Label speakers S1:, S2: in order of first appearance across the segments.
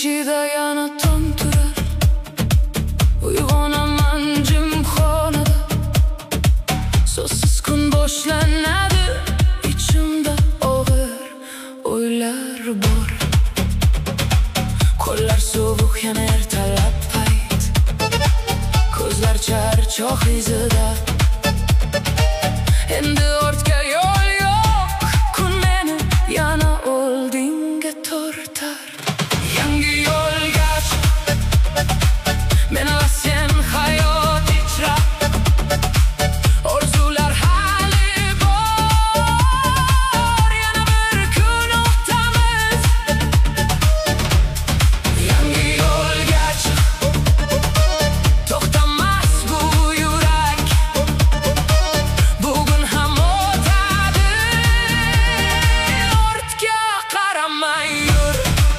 S1: ichida yana tong turar. Uyg'onaman jimxonada, so'zsiz kun boshlanadi. Ichimda og'ir o'ylar bor. Qo'llar sovuq yana ertalab payt, ko'zlar charchoq izida. Endi ortga yo'l yo'q, kun meni yana oldinga tortar. Yangi yo'lga chiq, men va sen hayot ichra. Orzular hali bor, yana bir kun o'tamiz. Yangi yo'lga chiq, to'xtamas bu yurak. Bugun ham o'tadi, ortga qaramay yur.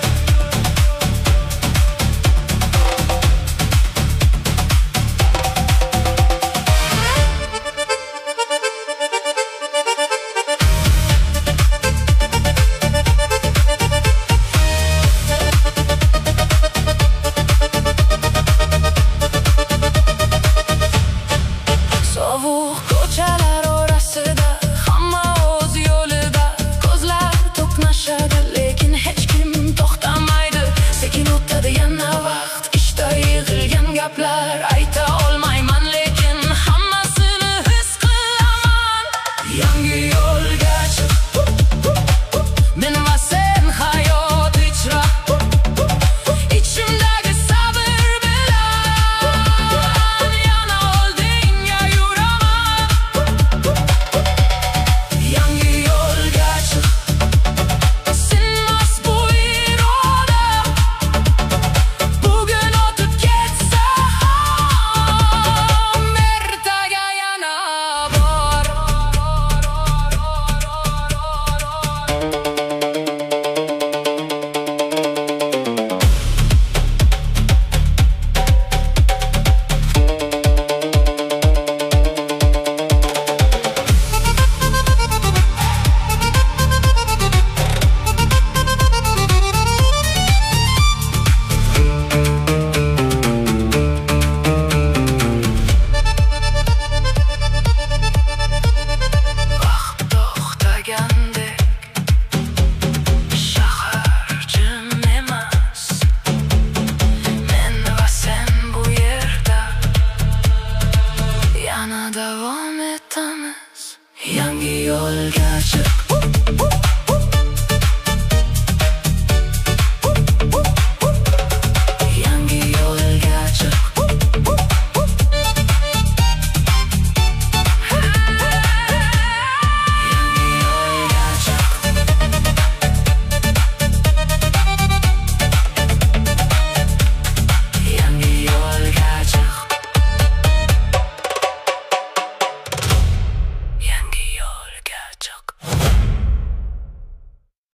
S1: Sovuq ko'chalar orasida, hamma o'z yo'lida. Ko'zlar to'qnashadi, lekin hech kim to'xtamaydi. Sekin o'tadi yana vaqt, ishda yig'ilgan gaplar ayta olmayman, lekin hammasini his qilaman. Yangi yo'lga chiq, men va sen hayot ichra. Ichimdagi sabr bilan yana oldinga yuraman. Yangi yo'lga chiq, sinmas bu iroda. Bugun o'tib ketsa ham ertaga yana bor. Vaqt to'xtagandek, shahar jim emas. Men va sen bu yerda yana davom etamiz. Yangi yo'lga chiq,